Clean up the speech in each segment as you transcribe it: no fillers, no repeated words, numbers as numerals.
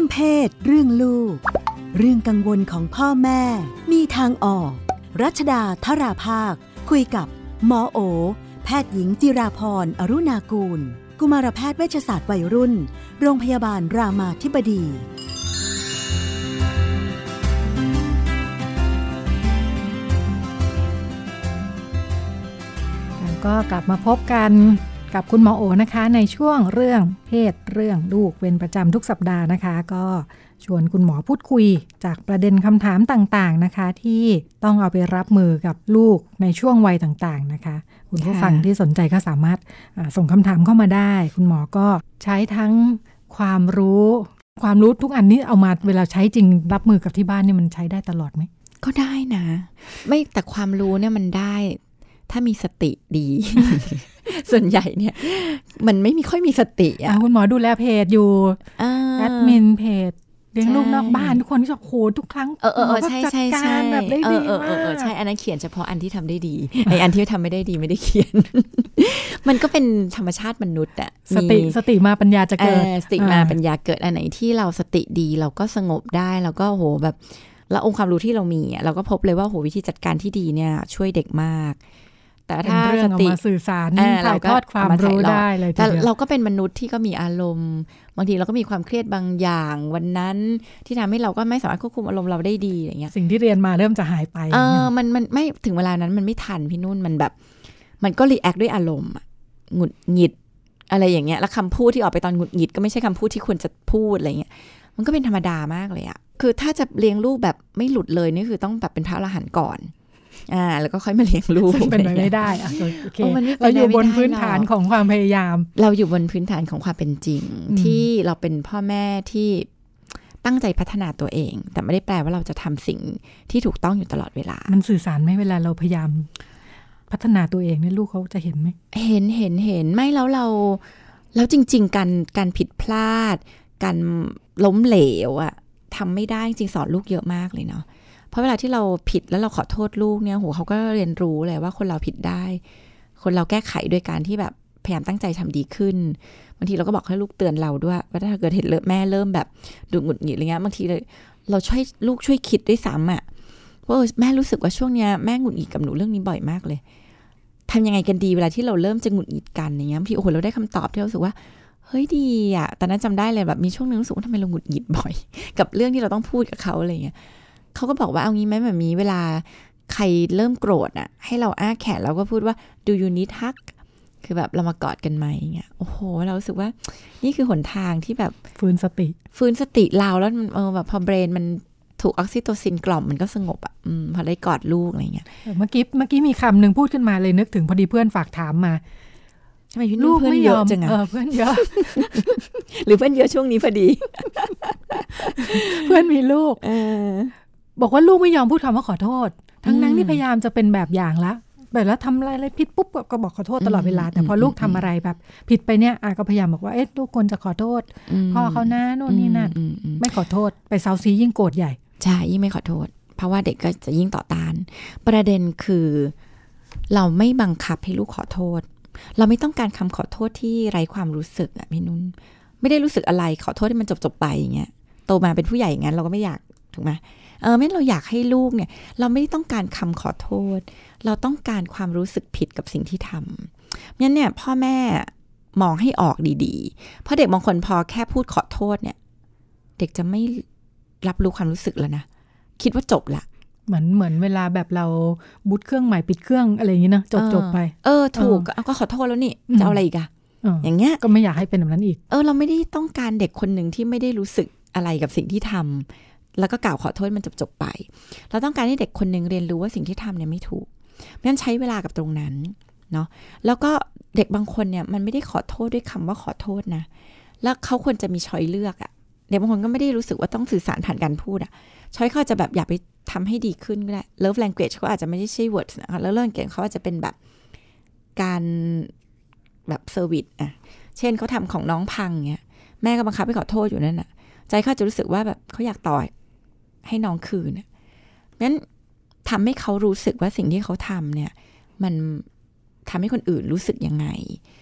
เพศเรื่องลูกเรื่องกังวลของพ่อแม่มีทางออกรัชดาธราภาคคุยกับหมอโอแพทย์หญิงจิราพรอรุณากูลกุมารแพทย์เวชศาสตร์วัยรุ่นโรงพยาบาลรามาธิบดีก็กลับมาพบกันกับคุณหมอโอนะคะในช่วงเรื่องเพศเรื่องลูกเป็นประจำทุกสัปดาห์นะคะก็ชวนคุณหมอพูดคุยจากประเด็นคำถามต่างๆนะคะที่ต้องเอาไปรับมือกับลูกในช่วงวัยต่างๆนะคะคุณผู้ฟังที่สนใจก็สามารถส่งคำถามเข้ามาได้คุณหมอก็ใช้ทั้งความรู้ทุกอันนี้เอามาเวลาใช้จริงรับมือกับที่บ้านนี่มันใช้ได้ตลอดไหมก็ได้นะไม่แต่ความรู้เนี่ยมันได้ถ้ามีสติดี ส่วนใหญ่เนี่ยมันไม่ค่อยมีสติอ่ะคุณหมอดูแลเพจอยู่แอดมินเพจเลี้ยงลูกนอกบ้านทุกคนก็โหทุกครั้งใช่จัดการแบบได้ดีมากใช่อันนั้นเขียนเฉพาะอันที่ทำได้ดีไออันที่ทำไม่ได้ดีไม่ได้เขียน มันก็เป็นธรรมชาติมนุษย์อ่ะสติมาปัญญาจะเกิดสติมาปัญญาเกิดอันไหนที่เราสติดีเราก็สงบได้แล้วก็โหแบบแล้วองค์ความรู้ที่เรามีเราก็พบเลยว่าโหวิธีจัดการที่ดีเนี่ยช่วยเด็กมากแต่ถ้าสติสื่อสารถ่ายทอดความรู้ได้เลยแต่เราก็เป็นมนุษย์ที่ก็มีอารมณ์บางทีเราก็มีความเครียดบางอย่างวันนั้นที่ทำให้เราก็ไม่สามารถควบคุมอารมณ์เราได้ดีอย่างเงี้ยสิ่งที่เรียนมาเริ่มจะหายไปมันไม่ถึงเวลานั้นมันไม่ทันพี่นุ่นมันแบบมันก็รีแอคด้วยอารมณ์หงุดหงิดอะไรอย่างเงี้ยแล้วคำพูดที่ออกไปตอนหงุดหงิดก็ไม่ใช่คำพูดที่ควรจะพูดอะไรเงี้ยมันก็เป็นธรรมดามากเลยอะคือถ้าจะเลี้ยงลูกแบบไม่หลุดเลยนี่คือต้องแบบเป็นพระอรหันต์ก่อนแล้วก็ค่อยมาเลี้ยงลูกเป็นไปไม่ได้โอเคเราอยู่บนพื้นฐานของความพยายามเราอยู่บนพื้นฐานของความเป็นจริงที่เราเป็นพ่อแม่ที่ตั้งใจพัฒนาตัวเองแต่ไม่ได้แปลว่าเราจะทำสิ่งที่ถูกต้องอยู่ตลอดเวลามันสื่อสารไหมเวลาเราพยายามพัฒนาตัวเองเนี่ยลูกเขาจะเห็นไหมเห็นไม่แล้วจริงๆการผิดพลาดการล้มเหลวอะทำไม่ได้จริงสอนลูกเยอะมากเลยเนาะเพราะเวลาที่เราผิดแล้วเราขอโทษลูกเนี่ยโหเขาก็เรียนรู้เลยว่าคนเราผิดได้คนเราแก้ไขโดยการที่แบบพยายามตั้งใจทำดีขึ้นบางทีเราก็บอกให้ลูกเตือนเราด้วยว่าถ้าเกิดเห็นแม่เริ่มแบบดูหงุดหงิดอะไรเงี้ยบางทีเราช่วยลูกช่วยคิดด้วยซ้ำอ่ะว่าแม่รู้สึกว่าช่วงเนี้ยแม่หงุดหงิดกับหนูเรื่องนี้บ่อยมากเลยทำยังไงกันดีเวลาที่เราเริ่มจะหงุดหงิดกันอย่างเงี้ยบางทีโอ้โหเราได้คำตอบที่เรารู้สึกว่าเฮ้ยดีอ่ะตอนนั้นจำได้เลยแบบมีช่วงนึงรู้สึกว่าทำไมเราหงุดหงิดบ่อยกับเรื่องที่เราต้องพูดกับเขาอะไรเงี้ยเขาก็บอกว่าเอางี้ไหมแบบนี้เวลาใครเริ่มโกรธอ่ะให้เราอ้าแขนแล้วก็พูดว่า do you need hug คือแบบเรามากอดกันไหมเงี้ยโอ้โหเรารู้สึกว่านี่คือหนทางที่แบบฟื้นสติเราแล้วแบบพอเบรนมันถูกออกซิโตซินกล่อมมันก็สงบอ่ะพอได้กอดลูกอะไรเงี้ยเมื่อกี้มีคำหนึ่งพูดขึ้นมาเลยนึกถึงพอดีเพื่อนฝากถามมาทำไมลูกไม่ยอมจังเพื่อนเยอะหรือเพื่อนเยอะช่วงนี้พอดีเพื่อนมีลูกบอกว่าลูกไม่ยอมพูดคำว่าขอโทษทั้งนั้นที่พยายามจะเป็นแบบอย่างละแบบแล้วทำอะไรผิดปุ๊บก็บอกขอโทษตลอดเวลาแต่พอลูกทำอะไรแบบผิดไปเนี่ยก็พยายามบอกว่าลูกควรจะขอโทษพ่อเขานะโน่นนี่นั่นไม่ขอโทษไปเซาซียิ่งโกรธใหญ่ใช่ยิ่งไม่ขอโทษเพราะว่าเด็กก็จะยิ่งต่อต้านประเด็นคือเราไม่บังคับให้ลูกขอโทษเราไม่ต้องการคำขอโทษที่ไร้ความรู้สึกอ่ะพี่นุ่นไม่ได้รู้สึกอะไรขอโทษให้มันจบไปอย่างเงี้ยโตมาเป็นผู้ใหญ่อย่างนั้นเราก็ไม่อยากถูกไหมไม่เราอยากให้ลูกเนี่ยเราไม่ได้ต้องการคำขอโทษเราต้องการความรู้สึกผิดกับสิ่งที่ทำงั้นเนี่ยพ่อแม่มองให้ออกดีๆเพราะเด็กบางคนพอแค่พูดขอโทษเนี่ยเด็กจะไม่รับรู้ความรู้สึกแล้วนะคิดว่าจบละเหมือนเวลาแบบเราบูตเครื่องใหม่ปิดเครื่องอะไรอย่างนี้นะจบไปถูกก็ขอโทษแล้วนี่จะเอาอะไรอีกอะอย่างเงี้ยก็ไม่อยากให้เป็นแบบนั้นอีกเราไม่ได้ต้องการเด็กคนหนึ่งที่ไม่ได้รู้สึกอะไรกับสิ่งที่ทำแล้วก็กล่าวขอโทษมันจบไปเราต้องการให้เด็กคนหนึ่งเรียนรู้ว่าสิ่งที่ทำเนี่ยไม่ถูกเพราะฉะนั้นใช้เวลากับตรงนั้นเนาะแล้วก็เด็กบางคนเนี่ยมันไม่ได้ขอโทษด้วยคำว่าขอโทษนะแล้วเขาควรจะมีช้อยเลือกอะเด็กบางคนก็ไม่ได้รู้สึกว่าต้องสื่อสารผ่านการพูดอะช้อยเขาจะแบบอยากไปทำให้ดีขึ้นก็ได้ love language เขาอาจจะไม่ได้ใช่ words นะคะแล้ว love language เขาอาจจะเป็นแบบการแบบเซอร์วิสอะเช่นเขาทำของน้องพังเงี้ยแม่ก็บังคับให้ขอโทษอยู่นั่นน่ะใจเขาจะรู้สึกว่าแบบเขาอยากต่อให้น้องคืนงั้นทำให้เขารู้สึกว่าสิ่งที่เขาทำเนี่ยมันทำให้คนอื่นรู้สึกยังไง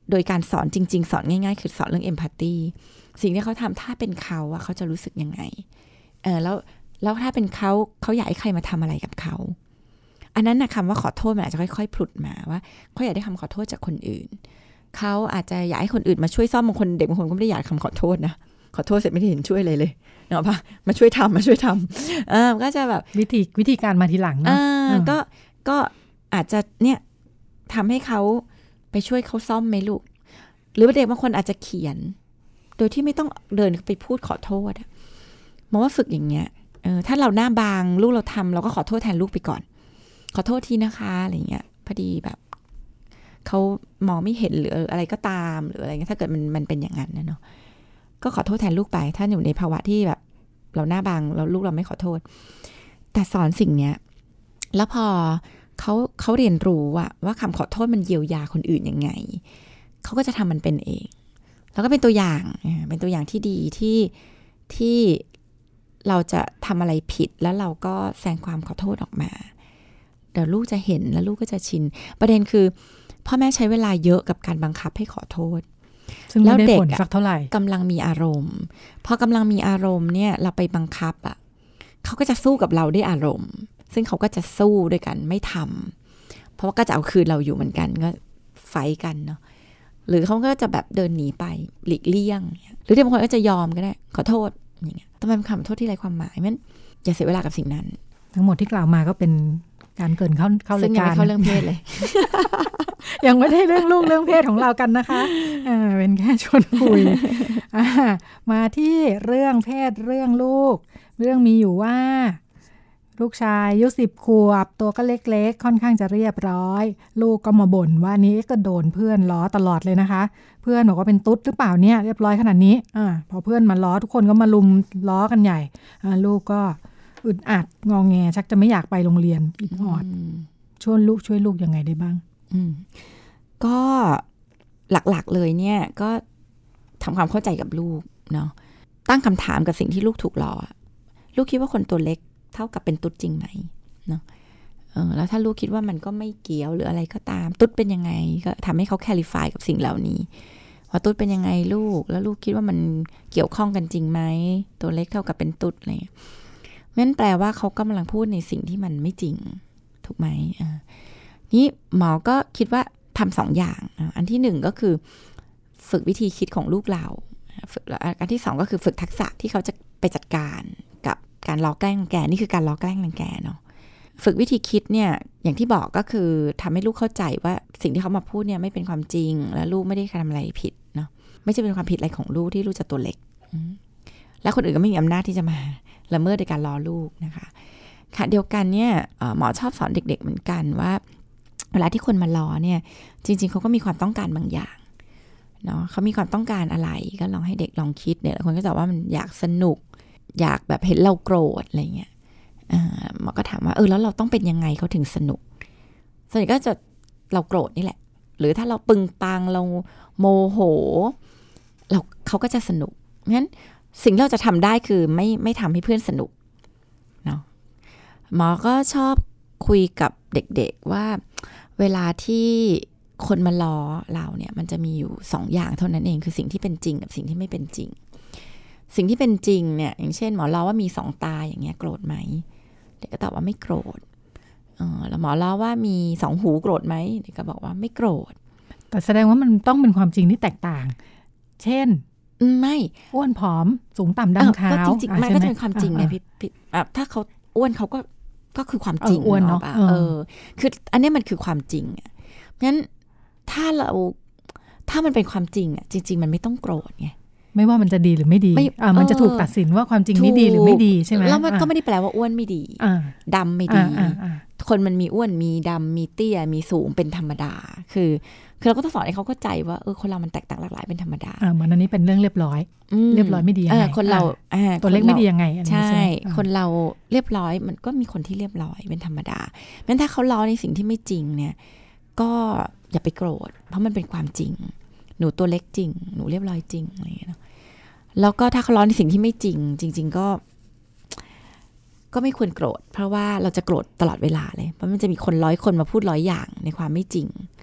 โดยการสอนจริงๆสอนง่ายๆคือสอนเรื่อง empathy สิ่งที่เขาทำถ้าเป็นเขาอะเขาจะรู้สึกยังไงแล้วถ้าเป็นเขาอยากให้ใครมาทำอะไรกับเขาอันนั้นนะคำว่าขอโทษมันอาจจะค่อยๆผลุดมาว่าเขาอยากได้คำขอโทษจากคนอื่นเขาอาจจะอยากให้คนอื่นมาช่วยซ่อมบางคนเด็กบางคนก็ไม่ได้อยากคำขอโทษนะขอโทษเสร็จไม่ได้เห็นช่วยเลยเนาะปะมาช่วยทำก็จะแบบวิธีการมาทีหลังนะก็อาจจะเนี่ยทำให้เขาไปช่วยเขาซ่อมไหมลูกหรือเด็กบางคนอาจจะเขียนโดยที่ไม่ต้องเดินไปพูดขอโทษมองว่าฝึกอย่างเงี้ยถ้าเราหน้าบางลูกเราทำเราก็ขอโทษแทนลูกไปก่อนขอโทษทีนะคะอะไรเงี้ยพอดีแบบเขามองไม่เห็นหรืออะไรก็ตามหรืออะไรเงี้ยถ้าเกิดมันเป็นอย่างนั้นนะเนาะก็ขอโทษแทนลูกไปถ้าอยู่ในภาวะที่แบบเราหน้าบางแล้วลูกเราไม่ขอโทษแต่สอนสิ่งเนี้ยแล้วพอเขาเรียนรู้ว่าคำขอโทษมันเยียวยาคนอื่นยังไงเขาก็จะทำมันเป็นเองแล้วก็เป็นตัวอย่างที่ดีที่เราจะทำอะไรผิดแล้วเราก็แสดงความขอโทษออกมาเดี๋ยวลูกจะเห็นแล้วลูกก็จะชินประเด็นคือพ่อแม่ใช้เวลาเยอะกับการบังคับให้ขอโทษแล้วเด็กสักเท่าไหร่กำลังมีอารมณ์พอกำลังมีอารมณ์เนี่ยเราไปบังคับเขาก็จะสู้กับเราด้วยอารมณ์ซึ่งเขาก็จะสู้ด้วยกันไม่ทำเพราะว่าก็จะเอาคืนเราอยู่เหมือนกันก็ไฟกันเนาะหรือเขาก็จะแบบเดินหนีไปหลีกเลี่ยงหรือเด็กบางคนก็จะยอมก็ได้ขอโทษอย่างเงี้ยแต่มันเป็นคำขอโทษที่ไร้ความหมายมันอย่าเสียเวลากับสิ่งนั้นทั้งหมดที่กล่าวมาก็เป็นการเกินเข้ารายการซึ่งยังไม่เข้าเรื่องเพศเลยยังไม่ได้เรื่องลูกเรื่องเพศของเรากันนะคะเป็นแค่ชวนคุย มาที่เรื่องเพศเรื่องลูกเรื่องมีอยู่ว่าลูกชายอายุ10 ขวบตัวก็เล็กๆค่อนข้างจะเรียบร้อยลูกก็มาบ่นว่านี้ก็โดนเพื่อนล้อตลอดเลยนะคะเพื่อนบอกว่าเป็นตุ๊ดหรือเปล่าเนี่ยเรียบร้อยขนาดนี้พอเพื่อนมาล้อทุกคนก็มาลุมล้อกันใหญ่ลูกก็อึดอัดงอแงชักจะไม่อยากไปโรงเรียนอิดออดช่วยลูกยังไงได้บ้างก็หลักๆเลยเนี่ยก็ทำความเข้าใจกับลูกเนาะตั้งคำถามกับสิ่งที่ลูกถูกล้อลูกคิดว่าคนตัวเล็กเท่ากับเป็นตุ๊ดจริงไหมเนาะแล้วถ้าลูกคิดว่ามันก็ไม่เกี่ยวหรืออะไรก็ตามตุ๊ดเป็นยังไงก็ทำให้เขาแคลิฟายกับสิ่งเหล่านี้ว่าตุ๊ดเป็นยังไงลูกแล้วลูกคิดว่ามันเกี่ยวข้องกันจริงไหมตัวเล็กเท่ากับเป็นตุ๊ดอะไรเงี้ยนั่นแปลว่าเขากำลังพูดในสิ่งที่มันไม่จริงถูกไหมนี่หมอก็คิดว่าทำ2 อย่างอันที่1ก็คือฝึกวิธีคิดของลูกเราอันที่2ก็คือฝึกทักษะที่เขาจะไปจัดการกับการล้อแกล้งรังแกนี่คือการล้อแกล้งรังแกเนาะฝึกวิธีคิดเนี่ยอย่างที่บอกก็คือทำให้ลูกเข้าใจว่าสิ่งที่เขามาพูดเนี่ยไม่เป็นความจริงและลูกไม่ได้ทำอะไรผิดเนาะไม่ใช่เป็นความผิดอะไรของลูกที่ลูกจะตัวเล็กและคนอื่นก็ไม่มีอำนาจที่จะมาละเมิดในการล้อลูกนะคะค่ะเดียวกันเนี่ยหมอชอบสอนเด็กๆเหมือนกันว่าเวลาที่คนมาล้อเนี่ยจริงๆเขาก็มีความต้องการบางอย่างเนาะเขามีความต้องการอะไรก็ลองให้เด็กลองคิดเนี่ยคนก็จะว่ามันอยากสนุกอยากแบบเห็นเราโกรธอะไรเงี้ยหมอก็ถามว่าแล้วเราต้องเป็นยังไงเขาถึงสนุกส่วนใหญ่ก็จะเราโกรธนี่แหละหรือถ้าเราปึงปังเราโมโหเขาก็จะสนุกงั้นสิ่งที่เราจะทำได้คือไม่ทำให้เพื่อนสนุกเนาะหมอก็ชอบคุยกับเด็กๆว่าเวลาที่คนมาล้อเราเนี่ยมันจะมีอยู่2 อย่างเท่านั้นเองคือสิ่งที่เป็นจริงกับสิ่งที่ไม่เป็นจริงสิ่งที่เป็นจริงเนี่ยอย่างเช่นหมอล้อว่ามี2 ตาอย่างเงี้ยโกรธไหมเด็กก็ตอบว่าไม่โกรธแล้วหมอล้อว่ามี2 หูโกรธไหมเด็กก็บอกว่าไม่โกรธแต่แสดงว่ามันต้องเป็นความจริงที่แตกต่างเช่นไม่อ้วนผอมสูงต่ำดั้งเท้าจริงๆมันก็จะเป็นความจริงไงพี่ถ้าเขาอ้วนเขาก็คือความจริงอ้วนเนาะคืออันนี้มันคือความจริงงั้นถ้ามันเป็นความจริงจริงๆมันไม่ต้องโกรธไงไม่ว่ามันจะดีหรือไม่ดีมันจะถูกตัดสินว่าความจริงนี้ดีหรือไม่ดีใช่ไหมแล้วมันก็ไม่ได้แปลว่าอ้วนไม่ดีดำไม่ดีคนมันมีอ้วนมีดำมีเตี้ยมีสูงเป็นธรรมดาคือเราก็ต้องสอนให้เขาเข้าใจว่าคนเรามันแตกต่างหลากหลายเป็นธรรมดาเหมือนอันนี้เป็นเรื่องเรียบร้อยไม่ดียังไงคนเราตัวเล็กไม่ดียังไงใช่คนเราเรียบร้อยมันก็มีคนที่เรียบร้อยเป็นธรรมดางั้นถ้าเขาล้อในสิ่งที่ไม่จริงเนี่ยก็อย่าไปโกรธเพราะมันเป็นความจริงหนูตัวเล็กจริงหนูเรียบร้อยจริงอะไรอย่างเงี้ยแล้วก็ถ้าเขาล้อในสิ่งที่ไม่จริงจริงๆก็ไม่ควรโกรธเพราะว่าเราจะโกรธตลอดเวลาเลยเพราะมันจะมีคน100 คนมาพูด100 อย่างในความไม่จริง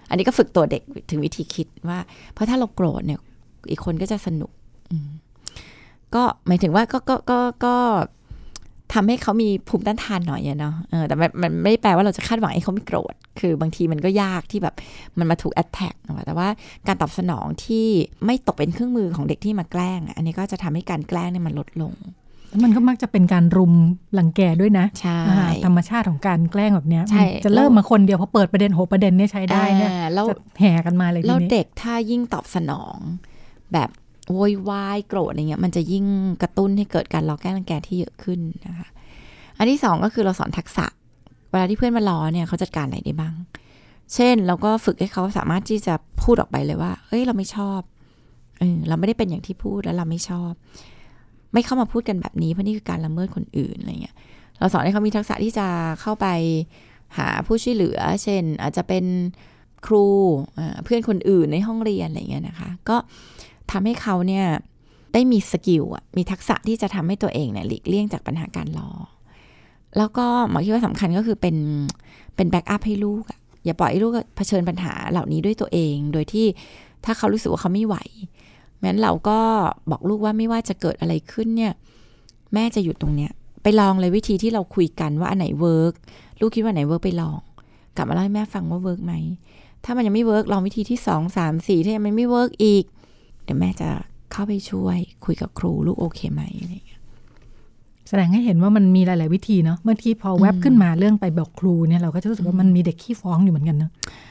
อันนี้ก็ฝึกตัวเด็กถึงวิธีคิดว่าเพราะถ้าเราโกรธเนี่ยอีกคนก็จะสนุกก็หมายถึงว่าก็ทำให้เขามีภูมิต้านทานหน่อยเนาะแต่มันไม่ได้แปลว่าเราจะคาดหวังให้เขาไม่โกรธคือบางทีมันก็ยากที่แบบมันมาถูกแอทแทกแต่ว่าการตอบสนองที่ไม่ตกเป็นเครื่องมือของเด็กที่มาแกล้งอันนี้ก็จะทำให้การแกล้งเนี่ยมันลดลงมันก็มักจะเป็นการรุมรังแกด้วยนะใช่ธรรมชาติของการแกล้งแบบนี้จะเริ่มมาคนเดียวพอเปิดประเด็นโหประเด็นเนี่ยใช้ได้เนี่ยจะแห่กันมาเลยทีนี้แล้วเด็กถ้ายิ่งตอบสนองแบบโวยวายโกรธอะไรเงี้ยมันจะยิ่งกระตุ้นให้เกิดการล้อแกล้งรังแกที่เยอะขึ้นนะคะอันที่2ก็คือเราสอนทักษะเวลาที่เพื่อนมาล้อเนี่ยเขาจัดการอะไรได้บ้างเช่นเราก็ฝึกให้เขาสามารถที่จะพูดออกไปเลยว่าเอ้ยเราไม่ชอบเราไม่ได้เป็นอย่างที่พูดแล้วเราไม่ชอบไม่เข้ามาพูดกันแบบนี้เพราะนี่คือการละเมิดคนอื่นอะไรเงี้ยเราสอนให้เขามีทักษะที่จะเข้าไปหาผู้ช่วยเหลือเช่นอาจจะเป็นครูเพื่อนคนอื่นในห้องเรียนอะไรเงี้ยนะคะก็ทำให้เขาเนี่ยได้มีสกิลมีทักษะที่จะทำให้ตัวเองเนี่ยหลีกเลี่ยงจากปัญหาการล้อแล้วก็หมอคิดว่าสำคัญก็คือเป็นแบ็กอัพให้ลูกอย่าปล่อยให้ลูกเผชิญปัญหาเหล่านี้ด้วยตัวเองโดยที่ถ้าเขารู้สึกว่าเขาไม่ไหวงั้นเราก็บอกลูกว่าไม่ว่าจะเกิดอะไรขึ้นเนี่ยแม่จะอยู่ตรงเนี้ยไปลองเลยวิธีที่เราคุยกันว่าอันไหนเวิร์กลูกคิดว่าไหนเวิร์กไปลองกลับมาเล่าให้แม่ฟังว่าเวิร์กไหมถ้ามันยังไม่เวิร์กลองวิธีที่2 3 4ถ้ายังไม่เวิร์กอีกเดี๋ยวแม่จะเข้าไปช่วยคุยกับครูลูกโอเคไหมอะไรอย่างเงี้ยแสดงให้เห็นว่ามันมีหลายๆวิธีเนาะเมื่อที่พอแวบขึ้นมาเรื่องไปบอกครูเนี่ยเราก็จะรู้สึกว่ามันมีเด็กขี้ฟ้องอยู่เหมือนกันเนาะ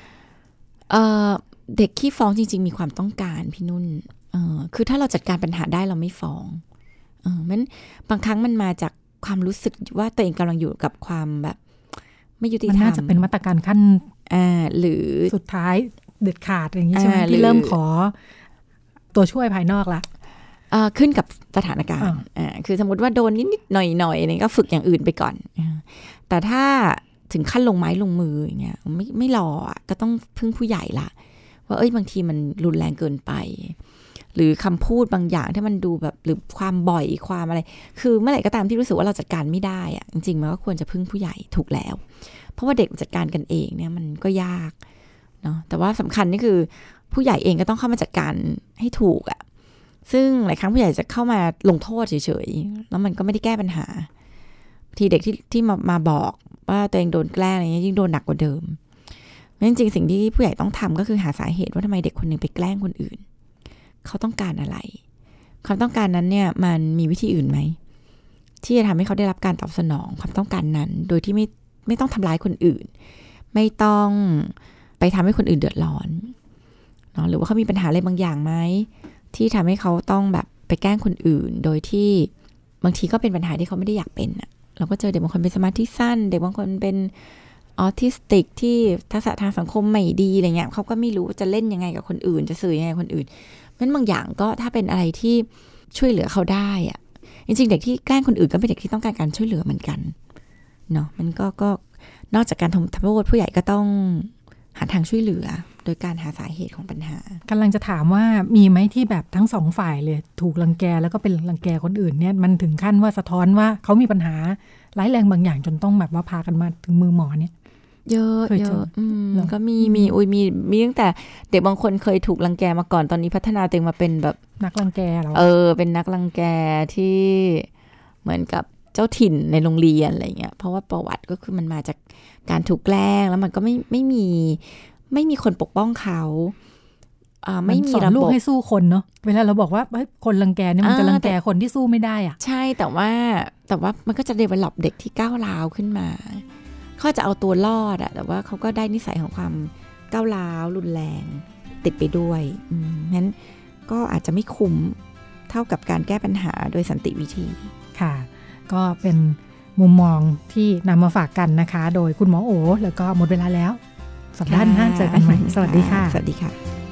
เด็กขี้ฟ้องจริงๆมีความต้องการพี่นุ่นคือถ้าเราจัดการปัญหาได้เราไม่ฟ้องมันบางครั้งมันมาจากความรู้สึกว่าตัวเองกำลังอยู่กับความแบบไม่ยุติธรรมมันน่าจะเป็นมาตรการขั้นหรือสุดท้ายเด็ดขาดอย่างนี้ใช่ไหมที่เริ่มขอตัวช่วยภายนอกละขึ้นกับสถานการณ์คือสมมติว่าโดนนิดๆหน่อยๆนี่ก็ฝึกอย่างอื่นไปก่อนแต่ถ้าถึงขั้นลงไม้ลงมืออย่างเงี้ยไม่รอก็ต้องพึ่งผู้ใหญ่ละว่าบางทีมันรุนแรงเกินไปหรือคำพูดบางอย่างที่มันดูแบบหรือความบ่อยความอะไรคือเมื่อไหร่ก็ตามที่รู้สึกว่าเราจัดการไม่ได้จริงๆมันก็ควรจะพึ่งผู้ใหญ่ถูกแล้วเพราะว่าเด็กจัดการกันเองเนี่ยมันก็ยากเนาะแต่ว่าสำคัญนี่คือผู้ใหญ่เองก็ต้องเข้ามาจัดการให้ถูกซึ่งหลายครั้งผู้ใหญ่จะเข้ามาลงโทษเฉยๆแล้วมันก็ไม่ได้แก้ปัญหาทีเด็กที่มาบอกว่าตัวเองโดนแกล้งอะไรเงี้ยยิ่งโดนหนักกว่าเดิมจริงๆสิ่งที่ผู้ใหญ่ต้องทำก็คือหาสาเหตุว่าทำไมเด็กคนนึงไปแกล้งคนอื่นเขาต้องการอะไรความต้องการนั้นเนี่ยมันมีวิธีอื่นไหมที่จะทำให้เขาได้รับการตอบสนองความต้องการนั้นโดยที่ไม่ต้องทำร้ายคนอื่นไม่ต้องไปทำให้คนอื่นเดือดร้อนเนาะหรือว่าเขามีปัญหาอะไรบางอย่างไหมที่ทำให้เขาต้องแบบไปแกล้งคนอื่นโดยที่บางทีก็เป็นปัญหาที่เขาไม่ได้อยากเป็นเราก็เจอเด็กบางคนเป็นสมาธิสั้นเด็กบางคนเป็นออทิสติกที่ทักษะทางสังคมไม่ดีอะไรเงี้ยเขาก็ไม่รู้จะเล่นยังไงกับคนอื่นจะสื่อยังไงคนอื่นมันบางอย่างก็ถ้าเป็นอะไรที่ช่วยเหลือเขาได้จริงๆเด็กที่แกล้งคนอื่นก็เป็นเด็กที่ต้องการการช่วยเหลือเหมือนกันเนาะมันก็นอกจากการทำโทษผู้ใหญ่ก็ต้องหาทางช่วยเหลือโดยการหาสาเหตุของปัญหากำลังจะถามว่ามีไหมที่แบบทั้งสองฝ่ายเลยถูกรังแกแล้วก็เป็นรังแกคนอื่นเนี่ยมันถึงขั้นว่าสะท้อนว่าเขามีปัญหาร้ายแรงบางอย่างจนต้องแบบว่าพากันมาถึงมือหมอเนี่ยเยอะก็มีตั้งแต่เด็กบางคนเคยถูกรังแกมาก่อนตอนนี้พัฒนาตัวเองมาเป็นแบบนักรังแกเหรอเป็นนักรังแกที่เหมือนกับเจ้าถิ่นในโรงเรียนอะไรเงี้ยเพราะว่าประวัติก็คือมันมาจากการถูกแกล้งแล้วมันก็ไม่มีคนปกป้องเขาไม่มีระบบลูกให้สู้คนเนาะเวลาเราบอกว่าคนรังแกเนี่ยมันจะรังแกคนที่สู้ไม่ได้ใช่แต่ว่ามันก็จะ develop เด็กที่ก้าวร้าวขึ้นมาเขาจะเอาตัวรอดแต่ว่าเขาก็ได้นิสัยของความก้าวร้าวรุนแรงติดไปด้วยงั้นก็อาจจะไม่คุ้มเท่ากับการแก้ปัญหาโดยสันติวิธีค่ะก็เป็นมุมมองที่นำมาฝากกันนะคะโดยคุณหมอโอแล้วก็หมดเวลาแล้วสัปดาห์หน้าเจอกันใหม่สวัสดีค่ะสวัสดีค่ะ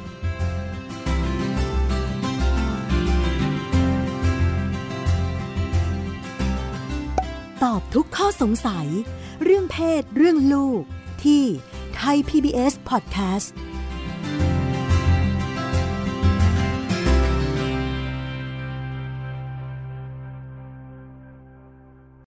ตอบทุกข้อสงสัยเรื่องเพศเรื่องลูกที่ Thai PBS Podcast